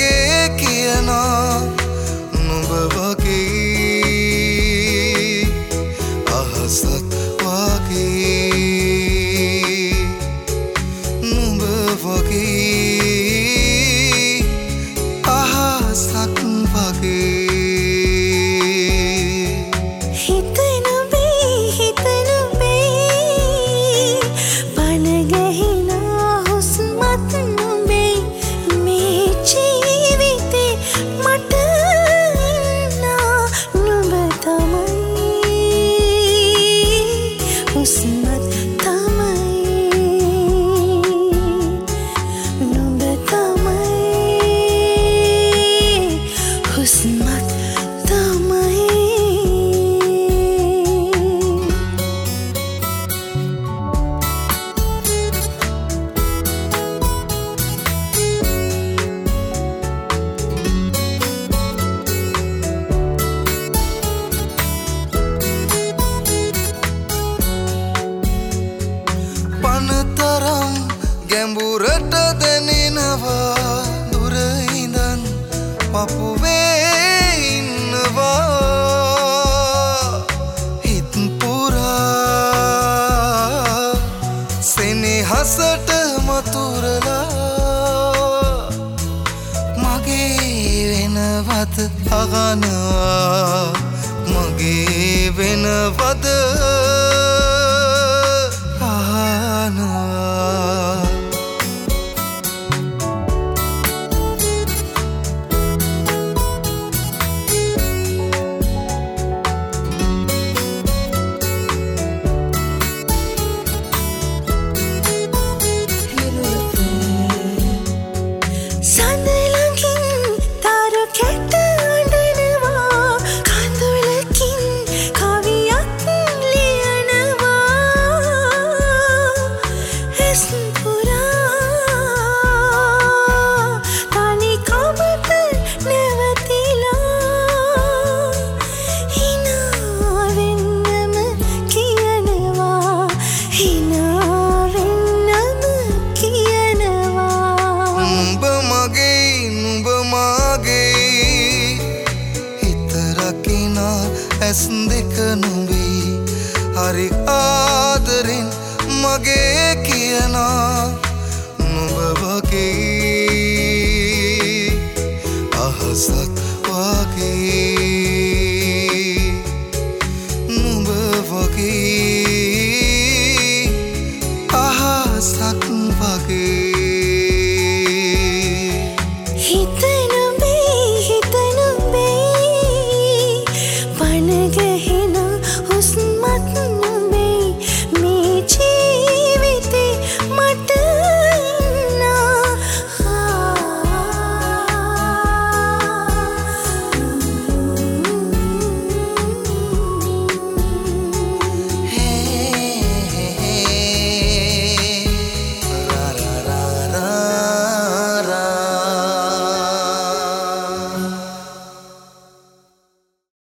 මගේ කියනා නුඹ වගේ අහසත් වගේ නුඹ වගේ අහසක් වගේ ගැඹුරට දැනෙනවා දුර ඉඳන් පපුවේ ඉන්නවා හිත පුරා සෙනෙහසට මතුරලා මගේ වෙනවද අගනවා මගේ වෙනවද අහනවා ඇස් දෙක නුඹේ හරි ආදරෙන් මගේ කියනා නුඹ වගේ අහසත් වගේ නුඹ වගේ අහසක් වගේ